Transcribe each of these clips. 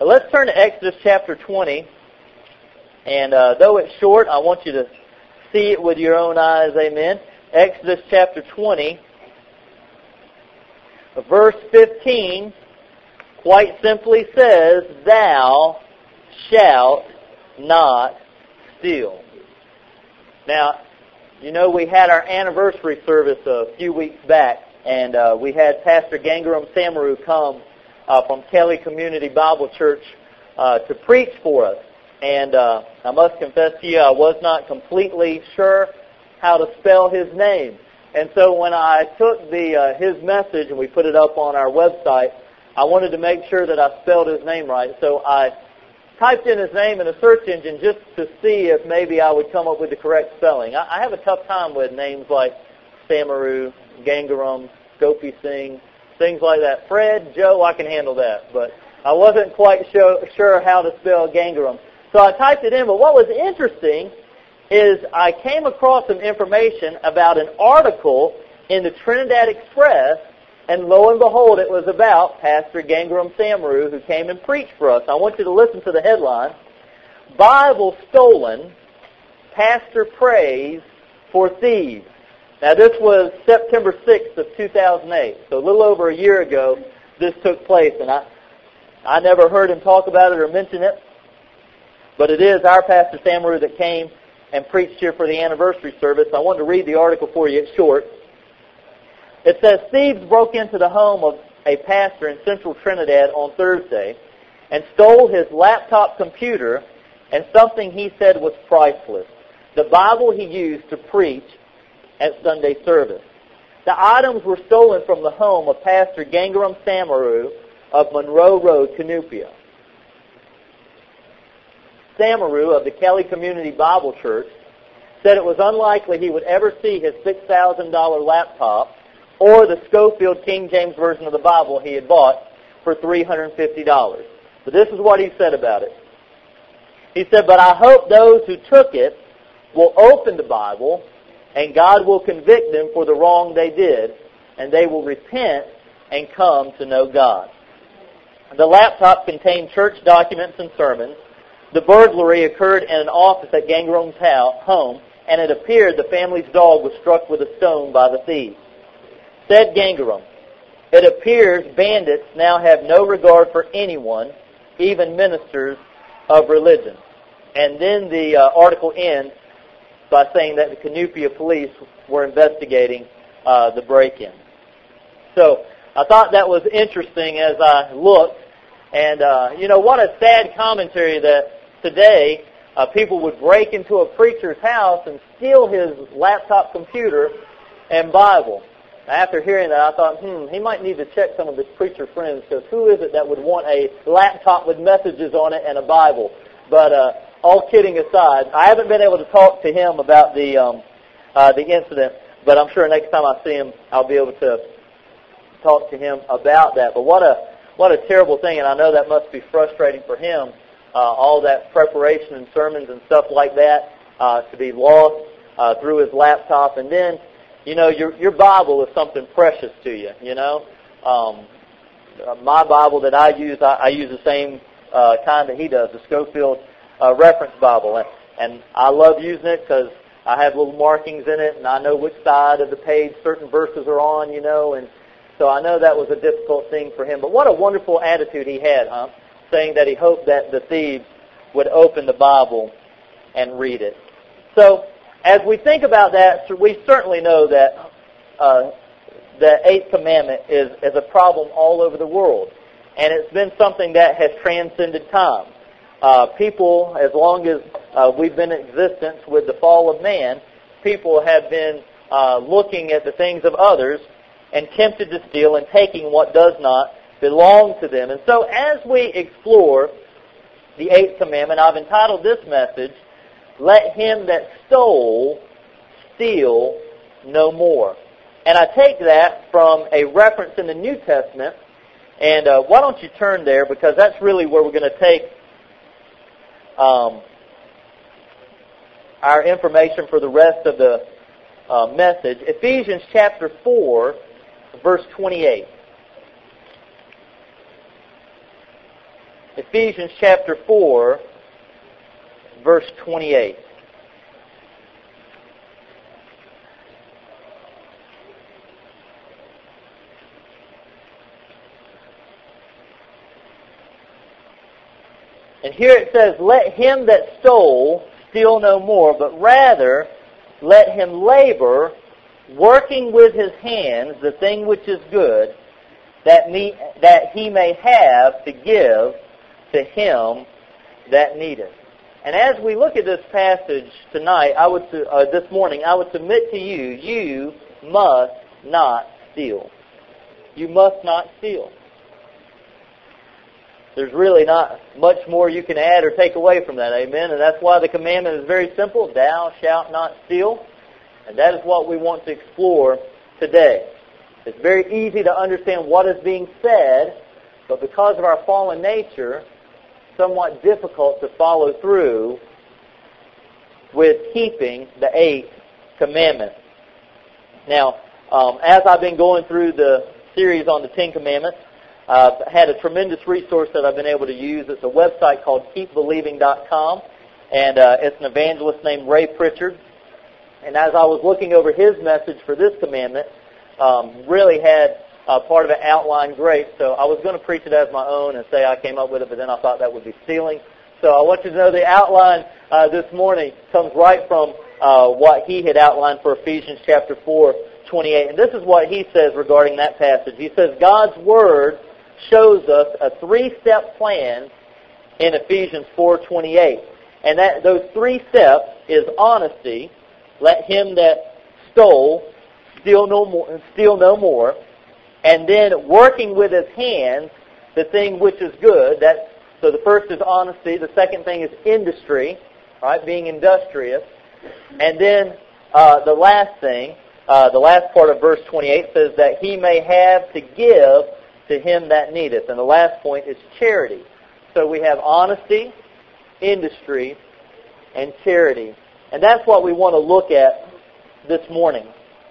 But let's turn to Exodus chapter 20. And though it's short, I want you to see it with your own eyes, amen. Exodus chapter 20, verse 15, quite simply says, "Thou shalt not steal." Now, you know, we had our anniversary service a few weeks back, and we had Pastor Gangaram Samaru come from Kelly Community Bible Church to preach for us. And I must confess to you, I was not completely sure how to spell his name. And so when I took his message and we put it up on our website, I wanted to make sure that I spelled his name right. So I typed in his name in a search engine just to see if maybe I would come up with the correct spelling. I have a tough time with names like Samaru, Gangaram, Gopi Singh, things like that. Fred, Joe, I can handle that. But I wasn't quite sure how to spell Gangaram. So I typed it in. But what was interesting is I came across some information about an article in the Trinidad Express, and lo and behold, it was about Pastor Gangaram Samaru, who came and preached for us. I want you to listen to the headline: "Bible Stolen, Pastor Prays for Thieves." Now, this was September 6th of 2008, so a little over a year ago this took place, and I never heard him talk about it or mention it, but it is our Pastor Samaru that came and preached here for the anniversary service. I wanted to read the article for you. It's short. It says, "Thieves broke into the home of a pastor in central Trinidad on Thursday and stole his laptop computer and something he said was priceless, the Bible he used to preach at Sunday service. The items were stolen from the home of Pastor Gangaram Samaru of Monroe Road, Cunupia. Samaru of the Kelly Community Bible Church said it was unlikely he would ever see his $6,000 laptop or the Schofield King James Version of the Bible he had bought for $350. But this is what he said about it. He said, "But I hope those who took it will open the Bible and God will convict them for the wrong they did, and they will repent and come to know God." The laptop contained church documents and sermons. The burglary occurred in an office at Gangaram's home, and it appeared the family's dog was struck with a stone by the thieves. Said Gangaram, "It appears bandits now have no regard for anyone, even ministers of religion." And then the article ends by saying that the Cunupia police were investigating the break-in. So I thought that was interesting as I looked. And, what a sad commentary that today people would break into a preacher's house and steal his laptop computer and Bible. After hearing that, I thought, he might need to check some of his preacher friends, because who is it that would want a laptop with messages on it and a Bible? But all kidding aside, I haven't been able to talk to him about the incident, but I'm sure next time I see him, I'll be able to talk to him about that. But what a terrible thing, and I know that must be frustrating for him, all that preparation and sermons and stuff like that, to be lost through his laptop. And then, your Bible is something precious to you, My Bible that I use the same kind that he does, the Schofield Reference Bible. And I love using it because I have little markings in it, and I know which side of the page certain verses are on, and so I know that was a difficult thing for him. But what a wonderful attitude he had, saying that he hoped that the thieves would open the Bible and read it. So, as we think about that, we certainly know that the Eighth Commandment is a problem all over the world. And it's been something that has transcended time. People, as long as we've been in existence with the fall of man, people have been looking at the things of others and tempted to steal and taking what does not belong to them. And so as we explore the Eighth Commandment, I've entitled this message, "Let him that stole steal no more." And I take that from a reference in the New Testament. And why don't you turn there, because that's really where we're going to take our information for the rest of the message. Ephesians chapter 4, verse 28. Ephesians chapter 4, verse 28. And here it says, "Let him that stole steal no more, but rather let him labor, working with his hands the thing which is good, that he may have to give to him that needeth." And as we look at this passage tonight, this morning, I would submit to you, you must not steal. You must not steal. There's really not much more you can add or take away from that, amen? And that's why the commandment is very simple, "Thou shalt not steal." And that is what we want to explore today. It's very easy to understand what is being said, but because of our fallen nature, somewhat difficult to follow through with keeping the 8th commandment. Now, as I've been going through the series on the 10 Commandments, I've had a tremendous resource that I've been able to use. It's a website called keepbelieving.com, and it's an evangelist named Ray Pritchard. And as I was looking over his message for this commandment, really had part of it outlined great. So I was going to preach it as my own and say I came up with it, but then I thought that would be stealing. So I want you to know the outline this morning comes right from what he had outlined for Ephesians chapter 4, 28. And this is what he says regarding that passage. He says, God's Word shows us a 3-step plan in Ephesians 4:28. And those 3 steps is honesty, let him that stole steal no more, and then working with his hands the thing which is good. So the first is honesty, the second thing is industry, right, being industrious, and then the last thing, the last part of verse 28 says that he may have to give to him that needeth. And the last point is charity. So we have honesty, industry, and charity. And that's what we want to look at this morning.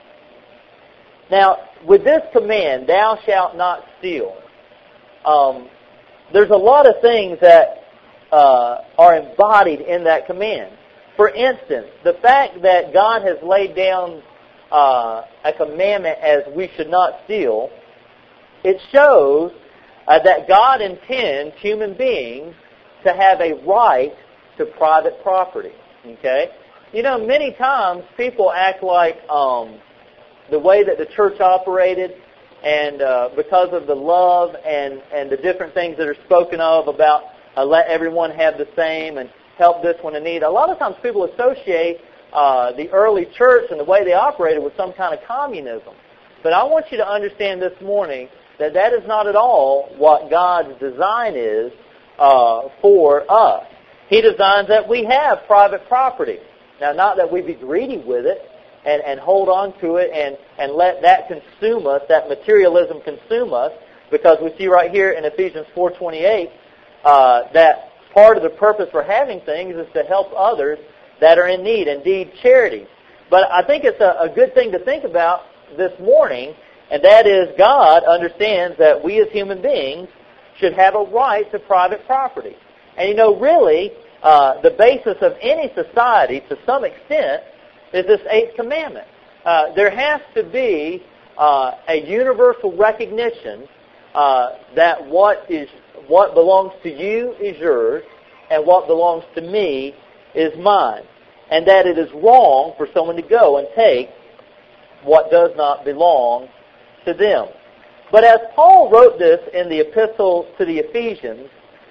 Now, with this command, "Thou shalt not steal," there's a lot of things that are embodied in that command. For instance, the fact that God has laid down a commandment as we should not steal, it shows that God intends human beings to have a right to private property. Okay? You know, many times people act like the way that the church operated, and because of the love and the different things that are spoken of about let everyone have the same and help this one in need. A lot of times people associate the early church and the way they operated with some kind of communism. But I want you to understand this morning that that is not at all what God's design is for us. He designs that we have private property. Now, not that we be greedy with it and hold on to it and let that consume us, that materialism consume us, because we see right here in Ephesians 4:28 that part of the purpose for having things is to help others that are in need, indeed charity. But I think it's a good thing to think about this morning, and that is God understands that we as human beings should have a right to private property. And you know, really, the basis of any society, to some extent, is this 8th commandment. There has to be a universal recognition that what belongs to you is yours, and what belongs to me is mine. And that it is wrong for someone to go and take what does not belong to them. But as Paul wrote this in the epistle to the Ephesians,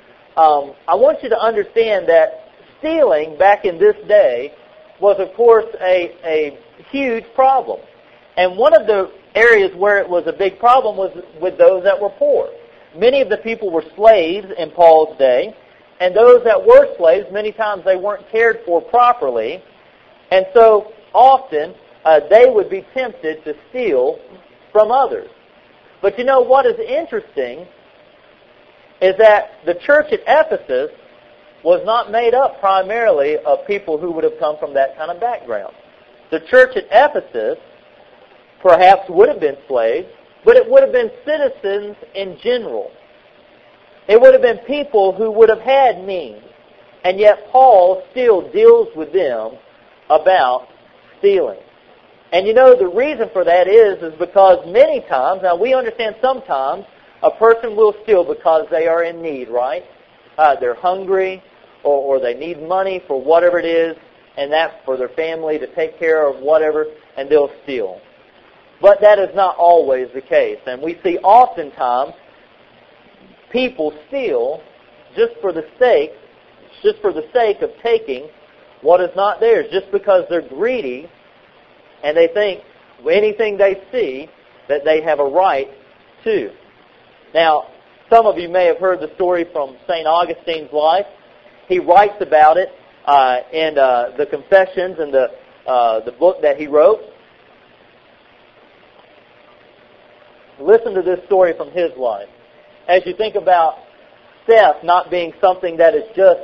I want you to understand that stealing back in this day was, of course, a huge problem. And one of the areas where it was a big problem was with those that were poor. Many of the people were slaves in Paul's day, and those that were slaves, many times they weren't cared for properly, and so often they would be tempted to steal from others. But you know what is interesting is that the church at Ephesus was not made up primarily of people who would have come from that kind of background. The church at Ephesus perhaps would have been slaves, but it would have been citizens in general. It would have been people who would have had means. And yet Paul still deals with them about stealing. And you know, the reason for that is because many times, now we understand sometimes, a person will steal because they are in need, right? They're hungry, or they need money for whatever it is, and that's for their family to take care of whatever, and they'll steal. But that is not always the case. And we see oftentimes people steal just for the sake of taking what is not theirs, just because they're greedy and they think anything they see that they have a right to. Now, some of you may have heard the story from St. Augustine's life. He writes about it in the Confessions and the book that he wrote. Listen to this story from his life. As you think about theft not being something that is just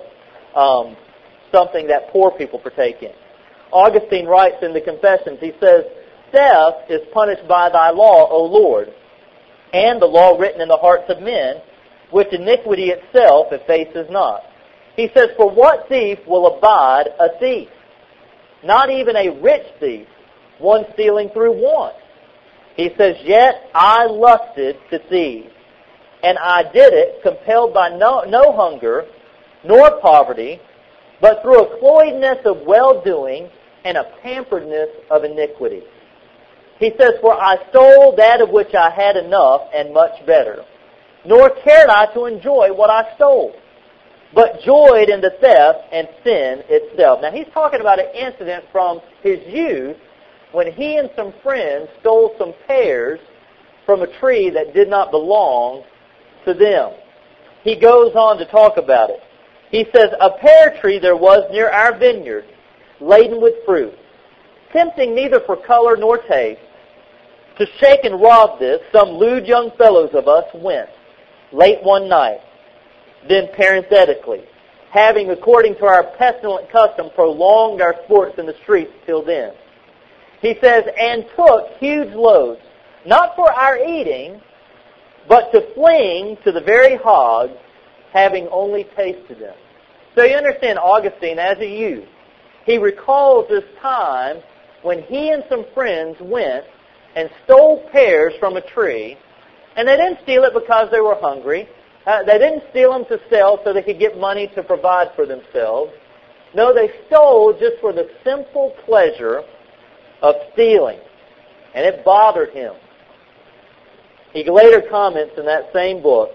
something that poor people partake in. Augustine writes in the Confessions, he says, "Theft is punished by thy law, O Lord, and the law written in the hearts of men, which iniquity itself effaces not." He says, "For what thief will abide a thief? Not even a rich thief, one stealing through want." He says, "Yet I lusted to thieve, and I did it compelled by no hunger, nor poverty, but through a cloydness of well-doing and a pamperedness of iniquity." He says, "For I stole that of which I had enough and much better, nor cared I to enjoy what I stole, but joyed in the theft and sin itself." Now he's talking about an incident from his youth when he and some friends stole some pears from a tree that did not belong to them. He goes on to talk about it. He says, "A pear tree there was near our vineyard, laden with fruit, tempting neither for color nor taste. To shake and rob this, some lewd young fellows of us went, late one night." Then parenthetically, "having according to our pestilent custom prolonged our sports in the streets till then." He says, "and took huge loads, not for our eating, but to fling to the very hogs, having only tasted them." So you understand Augustine as a youth. He recalls this time when he and some friends went and stole pears from a tree, and they didn't steal it because they were hungry. They didn't steal them to sell so they could get money to provide for themselves. No, they stole just for the simple pleasure of stealing, and it bothered him. He later comments in that same book,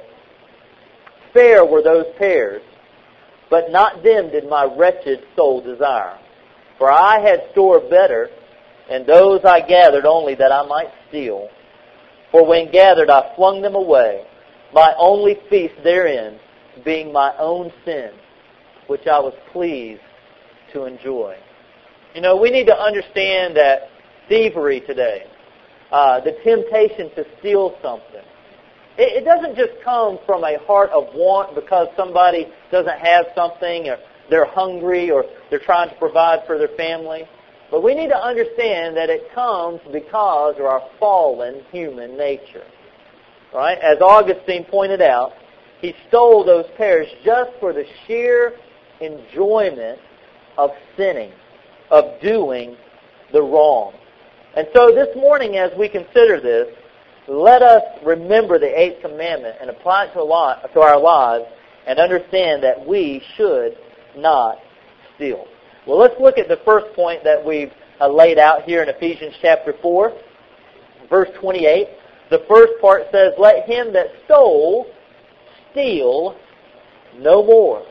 "Fair were those pears, but not them did my wretched soul desire. For I had stored better, and those I gathered only that I might steal. For when gathered I flung them away, my only feast therein being my own sin, which I was pleased to enjoy." You know, we need to understand that thievery today, the temptation to steal something, it doesn't just come from a heart of want because somebody doesn't have something, or they're hungry, or they're trying to provide for their family. But we need to understand that it comes because of our fallen human nature. Right? As Augustine pointed out, he stole those pears just for the sheer enjoyment of sinning, of doing the wrong. And so this morning as we consider this, let us remember the Eighth Commandment and apply it to our lives and understand that we should not steal. Well, let's look at the first point that we've laid out here in Ephesians chapter 4, verse 28. The first part says, "Let him that stole steal no more."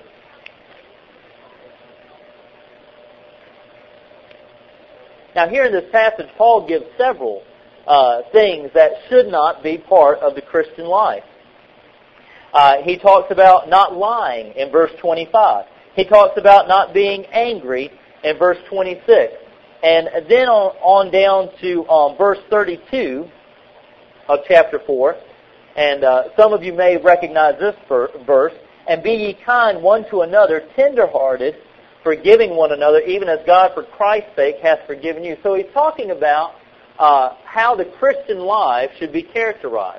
Now here in this passage, Paul gives several things that should not be part of the Christian life. He talks about not lying in verse 25. He talks about not being angry in verse 26. And then on down to verse 32 of chapter 4. And some of you may recognize this verse. "And be ye kind one to another, tender-hearted, forgiving one another, even as God for Christ's sake hath forgiven you." So he's talking about how the Christian life should be characterized.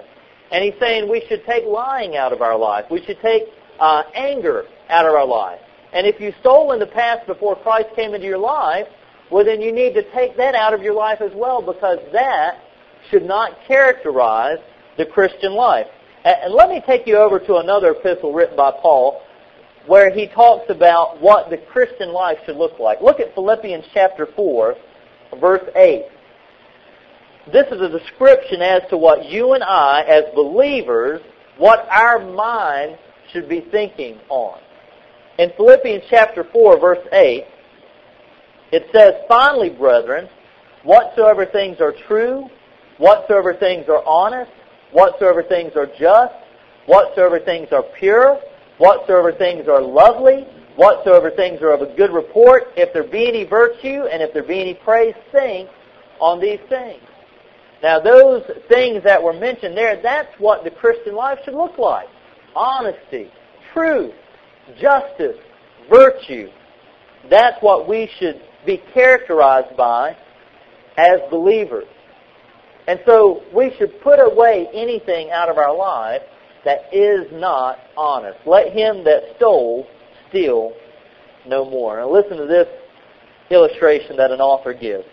And he's saying we should take lying out of our life. We should take anger out of our life. And if you stole in the past before Christ came into your life, well, then you need to take that out of your life as well, because that should not characterize the Christian life. And let me take you over to another epistle written by Paul, where he talks about what the Christian life should look like. Look at Philippians chapter 4, verse 8. This is a description as to what you and I, as believers, what our mind should be thinking on. In Philippians chapter 4, verse 8, it says, "Finally, brethren, whatsoever things are true, whatsoever things are honest, whatsoever things are just, whatsoever things are pure, whatsoever things are lovely, whatsoever things are of a good report, if there be any virtue, and if there be any praise, think on these things." Now, those things that were mentioned there, that's what the Christian life should look like. Honesty, truth, justice, virtue. That's what we should be characterized by as believers. And so we should put away anything out of our life that is not honest. Let him that stole steal no more. Now listen to this illustration that an author gives.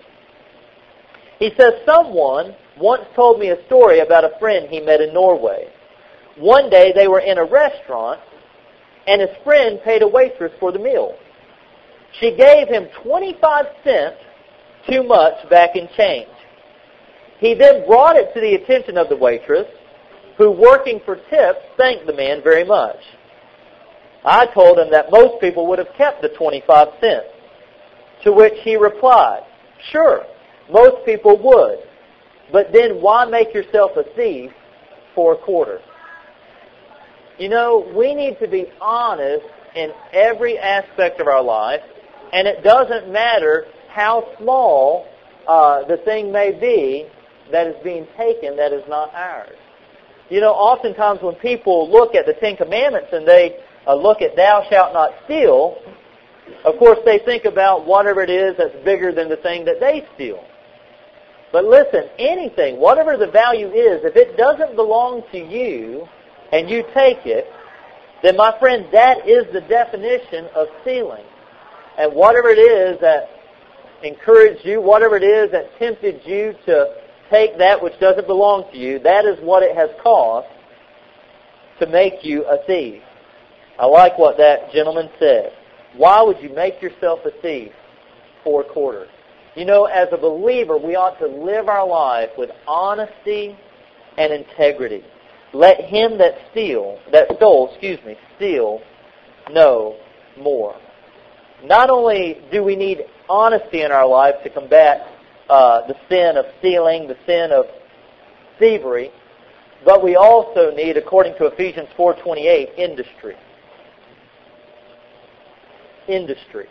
He says, "Someone once told me a story about a friend he met in Norway. One day they were in a restaurant, and his friend paid a waitress for the meal. She gave him 25 cents too much back in change. He then brought it to the attention of the waitress, who, working for tips, thanked the man very much. I told him that most people would have kept the 25 cents. To which he replied, 'Sure, most people would. But then why make yourself a thief for a quarter?'" You know, we need to be honest in every aspect of our life, and it doesn't matter how small the thing may be that is being taken that is not ours. You know, oftentimes when people look at the Ten Commandments and they look at "thou shalt not steal," of course they think about whatever it is that's bigger than the thing that they steal. But listen, anything, whatever the value is, if it doesn't belong to you and you take it, then my friend, that is the definition of stealing. And whatever it is that encouraged you, whatever it is that tempted you to take that which doesn't belong to you, that is what it has cost to make you a thief. I like what that gentleman said. Why would you make yourself a thief for a quarter? You know, as a believer, we ought to live our life with honesty and integrity. Let him that stole, steal no more. Not only do we need honesty in our life to combat the sin of stealing, the sin of thievery, but we also need, according to Ephesians 4:28, industry. Industry.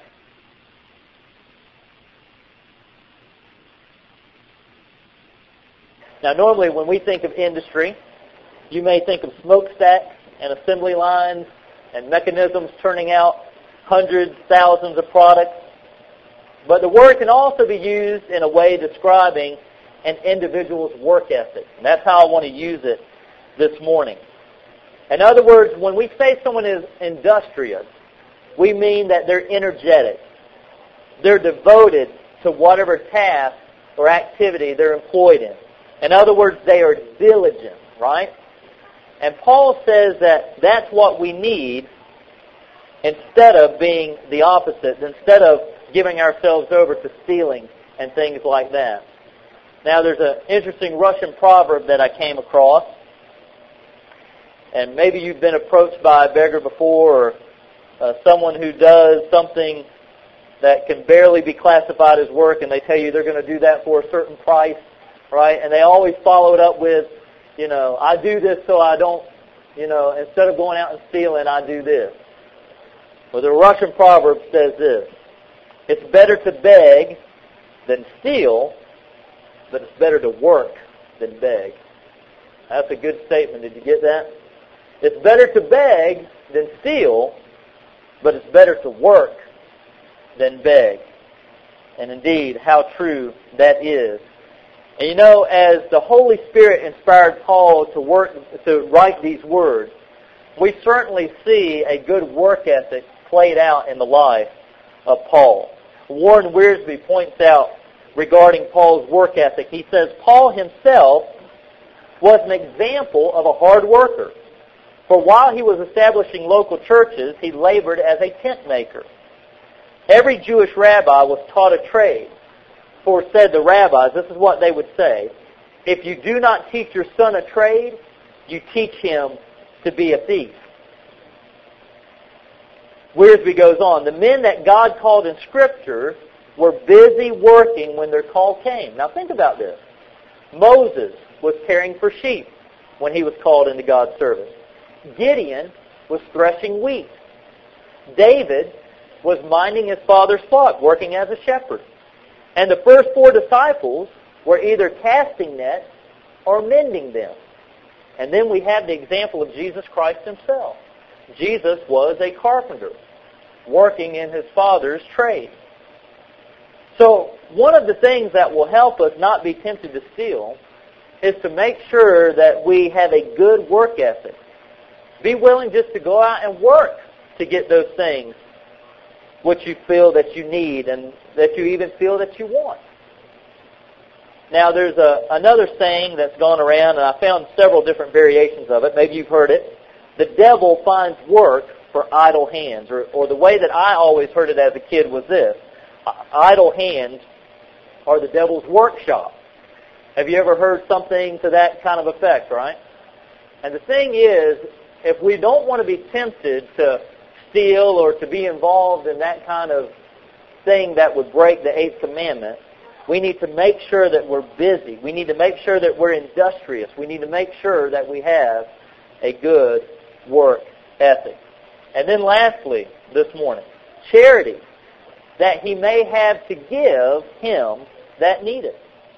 Now, normally when we think of industry, you may think of smokestacks and assembly lines and mechanisms turning out hundreds, thousands of products. But the word can also be used in a way describing an individual's work ethic. And that's how I want to use it this morning. In other words, when we say someone is industrious, we mean that they're energetic. They're devoted to whatever task or activity they're employed in. In other words, they are diligent, right? And Paul says that that's what we need instead of being the opposite, instead of giving ourselves over to stealing and things like that. Now, there's an interesting Russian proverb that I came across. And maybe you've been approached by a beggar before, or someone who does something that can barely be classified as work, and they tell you they're going to do that for a certain price, right? And they always follow it up with, I do this so I don't, instead of going out and stealing, I do this. Well, the Russian proverb says this: it's better to beg than steal, but it's better to work than beg. That's a good statement. Did you get that? It's better to beg than steal, but it's better to work than beg. And indeed, how true that is And you know, as the Holy Spirit inspired Paul to write these words, we certainly see a good work ethic played out in the life of Paul. Warren Wiersbe points out regarding Paul's work ethic, he says, Paul himself was an example of a hard worker. For while he was establishing local churches, he labored as a tent maker. Every Jewish rabbi was taught a trade. For said the rabbis, this is what they would say, if you do not teach your son a trade, you teach him to be a thief. Wiersbe goes on, the men that God called in Scripture were busy working when their call came. Now think about this. Moses was caring for sheep when he was called into God's service. Gideon was threshing wheat. David was minding his father's flock, working as a shepherd. And the first 4 disciples were either casting nets or mending them. And then we have the example of Jesus Christ himself. Jesus was a carpenter, working in his Father's trade. So one of the things that will help us not be tempted to steal is to make sure that we have a good work ethic. Be willing just to go out and work to get those things which you feel that you need and that you even feel that you want. Now there's another saying that's gone around, and I found several different variations of it. Maybe you've heard it. The devil finds work for idle hands. Or the way that I always heard it as a kid was this. Idle hands are the devil's workshop. Have you ever heard something to that kind of effect, right? And the thing is, if we don't want to be tempted to steal or to be involved in that kind of thing that would break the 8th commandment, we need to make sure that we're busy. We need to make sure that we're industrious. We need to make sure that we have a good work ethic. And then lastly, this morning, charity, that he may have to give him that needeth.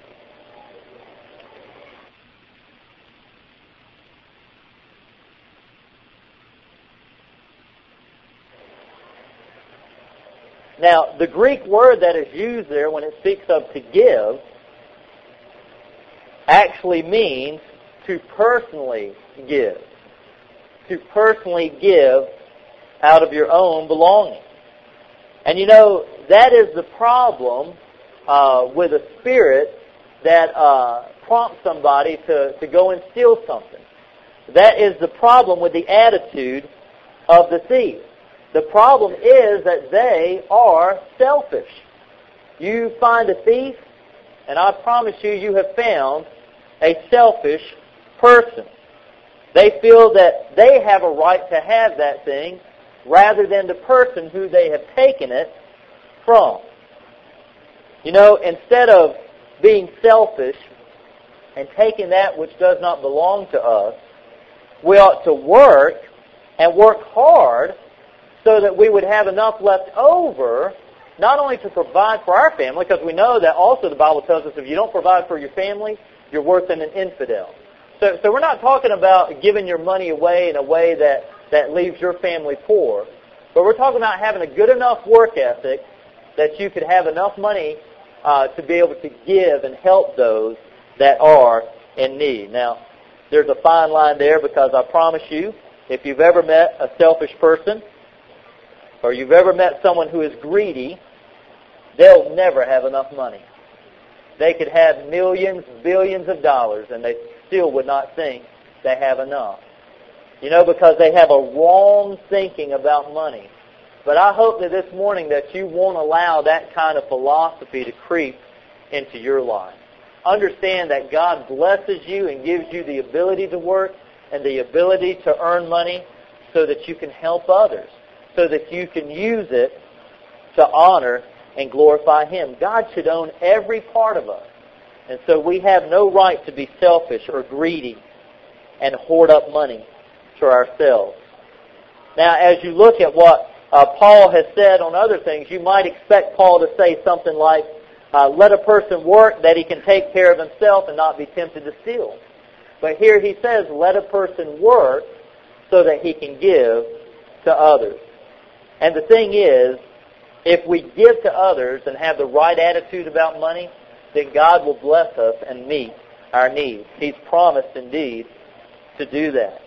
Now, the Greek word that is used there when it speaks of to give actually means to personally give. To personally give out of your own belongings. And you know, that is the problem with a spirit that prompts somebody to go and steal something. That is the problem with the attitude of the thief. The problem is that they are selfish. You find a thief, and I promise you, you have found a selfish person. They feel that they have a right to have that thing rather than the person who they have taken it from. You know, instead of being selfish and taking that which does not belong to us, we ought to work and work hard so that we would have enough left over, not only to provide for our family, because we know that also the Bible tells us if you don't provide for your family, you're worse than an infidel. So we're not talking about giving your money away in a way that leaves your family poor, but we're talking about having a good enough work ethic that you could have enough money to be able to give and help those that are in need. Now, there's a fine line there, because I promise you, if you've ever met a selfish person, or you've ever met someone who is greedy, they'll never have enough money. They could have millions, billions of dollars, and they still would not think they have enough. You know, because they have a wrong thinking about money. But I hope that this morning that you won't allow that kind of philosophy to creep into your life. Understand that God blesses you and gives you the ability to work and the ability to earn money so that you can help others, so that you can use it to honor and glorify Him. God should own every part of us. And so we have no right to be selfish or greedy and hoard up money for ourselves. Now, as you look at what Paul has said on other things, you might expect Paul to say something like, let a person work that he can take care of himself and not be tempted to steal. But here he says, let a person work so that he can give to others. And the thing is, if we give to others and have the right attitude about money, then God will bless us and meet our needs. He's promised indeed to do that.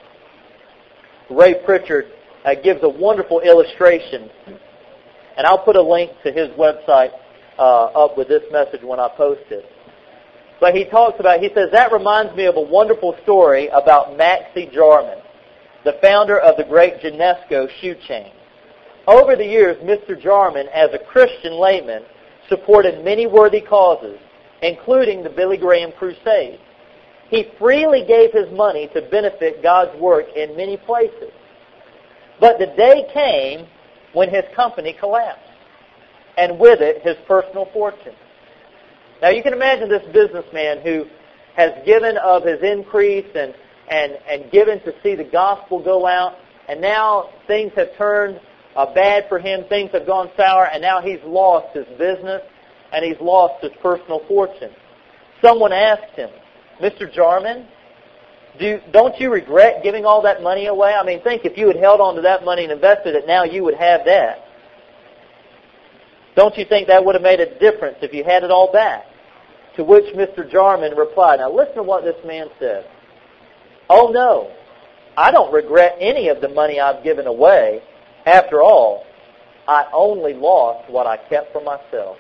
Ray Pritchard gives a wonderful illustration, and I'll put a link to his website up with this message when I post it. But he says, that reminds me of a wonderful story about Maxie Jarman, the founder of the great Genesco shoe chain. Over the years, Mr. Jarman, as a Christian layman, supported many worthy causes, including the Billy Graham Crusade. He freely gave his money to benefit God's work in many places. But the day came when his company collapsed, and with it, his personal fortune. Now you can imagine this businessman who has given of his increase and given to see the gospel go out, and now things have turned bad for him, things have gone sour, and now he's lost his business, and he's lost his personal fortune. Someone asked him, Mr. Jarman, don't you regret giving all that money away? I mean, think if you had held on to that money and invested it, now you would have that. Don't you think that would have made a difference if you had it all back? To which Mr. Jarman replied, now listen to what this man said. Oh no, I don't regret any of the money I've given away. After all, I only lost what I kept for myself.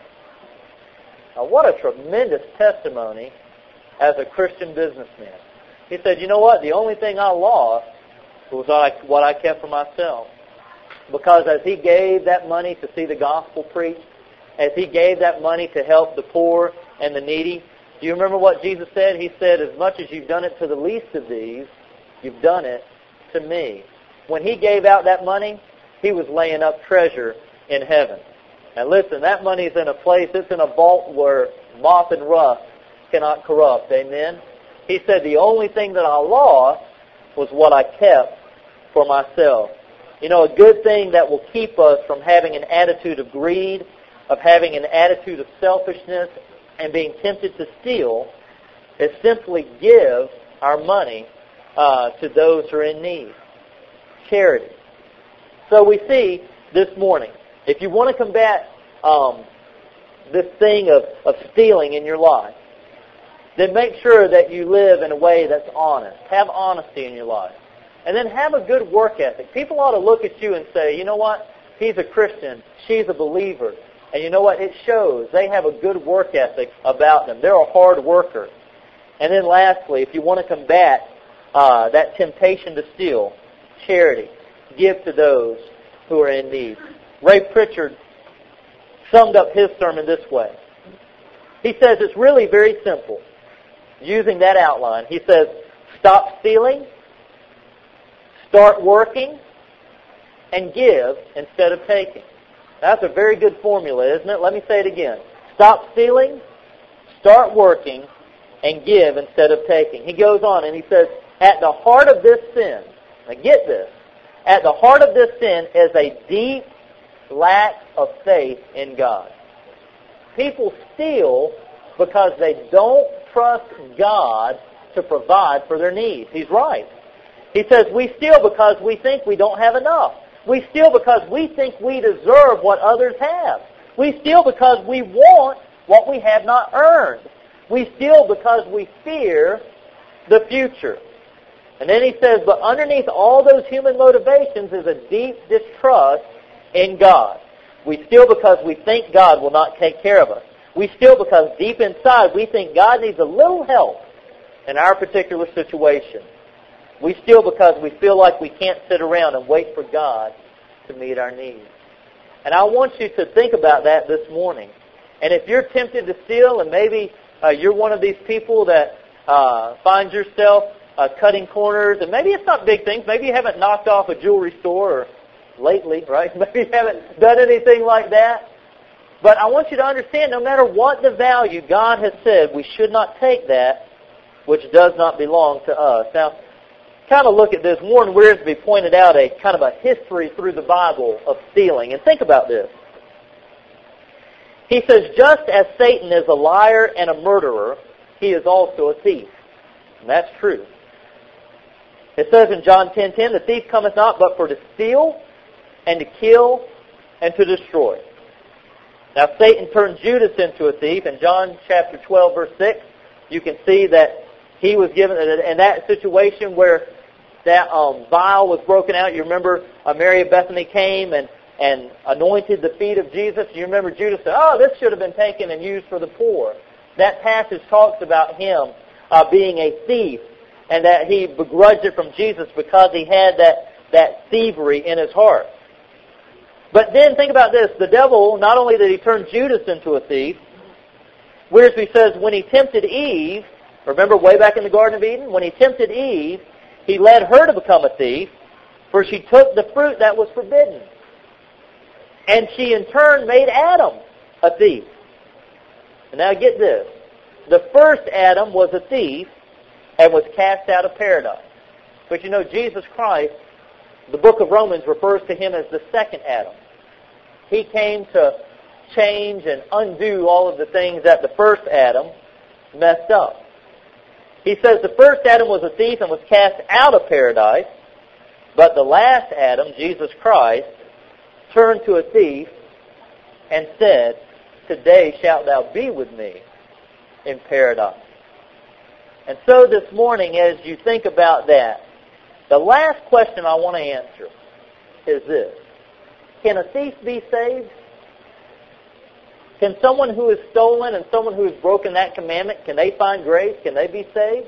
Now what a tremendous testimony as a Christian businessman. He said, you know what, the only thing I lost was what I kept for myself. Because as he gave that money to see the gospel preached, as he gave that money to help the poor and the needy, do you remember what Jesus said? He said, as much as you've done it to the least of these, you've done it to me. When he gave out that money, he was laying up treasure in heaven. Now listen, that money's in a place, it's in a vault where moth and rust cannot corrupt. Amen? He said, the only thing that I lost was what I kept for myself. You know, a good thing that will keep us from having an attitude of greed, of having an attitude of selfishness, and being tempted to steal, is simply give our money to those who are in need. Charity. So we see this morning, if you want to combat this thing of stealing in your life, then make sure that you live in a way that's honest. Have honesty in your life. And then have a good work ethic. People ought to look at you and say, you know what? He's a Christian. She's a believer. And you know what? It shows. They have a good work ethic about them. They're a hard worker. And then lastly, if you want to combat that temptation to steal, charity. Give to those who are in need. Ray Pritchard summed up his sermon this way. He says it's really very simple. Using that outline, he says, stop stealing, start working, and give instead of taking. That's a very good formula, isn't it? Let me say it again. Stop stealing, start working, and give instead of taking. He goes on and he says, at the heart of this sin, now get this, at the heart of this sin is a deep lack of faith in God. People steal because they don't trust God to provide for their needs. He's right. He says we steal because we think we don't have enough. We steal because we think we deserve what others have. We steal because we want what we have not earned. We steal because we fear the future. And then he says, but underneath all those human motivations is a deep distrust in God. We steal because we think God will not take care of us. We steal because deep inside we think God needs a little help in our particular situation. We steal because we feel like we can't sit around and wait for God to meet our needs. And I want you to think about that this morning. And if you're tempted to steal, and maybe you're one of these people that finds yourself cutting corners, and maybe it's not big things. Maybe you haven't knocked off a jewelry store or lately, right? Maybe you haven't done anything like that. But I want you to understand, no matter what the value, God has said we should not take that which does not belong to us. Now, kind of look at this. Warren Wiersbe pointed out a kind of a history through the Bible of stealing. And think about this. He says, just as Satan is a liar and a murderer, he is also a thief. And that's true. It says in John 10:10, the thief cometh not but for to steal and to kill and to destroy. Now Satan turned Judas into a thief. In John chapter 12, verse 6, you can see that he was given, in that situation where that vial was broken out. You remember Mary of Bethany came and anointed the feet of Jesus. You remember Judas said, "Oh, this should have been taken and used for the poor." That passage talks about him being a thief, and that he begrudged it from Jesus because he had that thievery in his heart. But then think about this. The devil, not only did he turn Judas into a thief, Wiersbe says when he tempted Eve, remember way back in the Garden of Eden, when he tempted Eve, he led her to become a thief, for she took the fruit that was forbidden. And she in turn made Adam a thief. And now get this. The first Adam was a thief and was cast out of paradise. But you know, Jesus Christ, the book of Romans refers to him as the second Adam. He came to change and undo all of the things that the first Adam messed up. He says the first Adam was a thief and was cast out of paradise, but the last Adam, Jesus Christ, turned to a thief and said, "Today shalt thou be with me in paradise." And so this morning, as you think about that, the last question I want to answer is this. Can a thief be saved? Can someone who has stolen and someone who has broken that commandment, can they find grace? Can they be saved?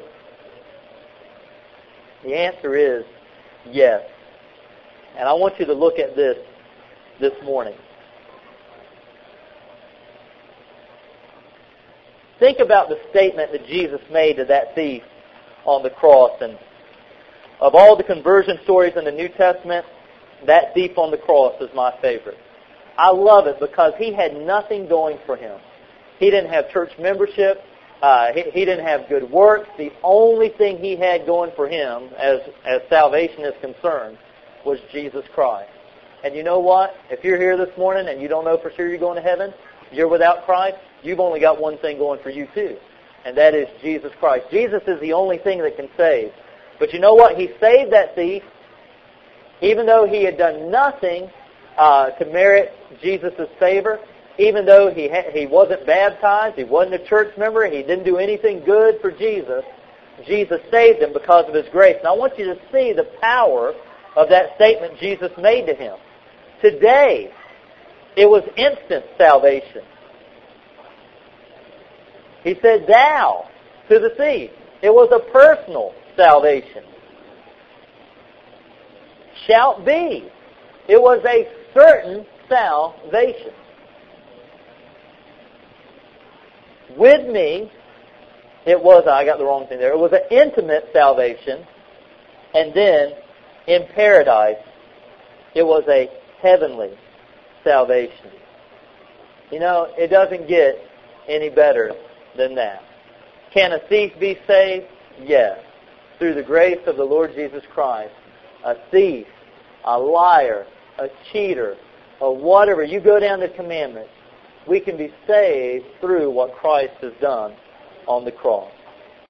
The answer is yes. And I want you to look at this morning. Think about the statement that Jesus made to that thief on the cross. And of all the conversion stories in the New Testament, that thief on the cross is my favorite. I love it because he had nothing going for him. He didn't have church membership. He didn't have good works. The only thing he had going for him, as salvation is concerned, was Jesus Christ. And you know what? If you're here this morning and you don't know for sure you're going to heaven, you're without Christ, you've only got one thing going for you too. And that is Jesus Christ. Jesus is the only thing that can save. But you know what? He saved that thief, even though he had done nothing to merit Jesus' favor, even though he wasn't baptized, he wasn't a church member, he didn't do anything good for Jesus. Jesus saved him because of his grace. And I want you to see the power of that statement Jesus made to him. Today, it was instant salvation. He said, "Thou," to the thief. It was a personal salvation. "Shalt be." It was a certain salvation. "With me," it was, I got the wrong thing there. It was an intimate salvation. And then, in paradise, it was a heavenly salvation. You know, it doesn't get any better than that. Can a thief be saved? Yes. Through the grace of the Lord Jesus Christ. A thief, a liar, a cheater, or whatever, you go down the commandments, we can be saved through what Christ has done on the cross.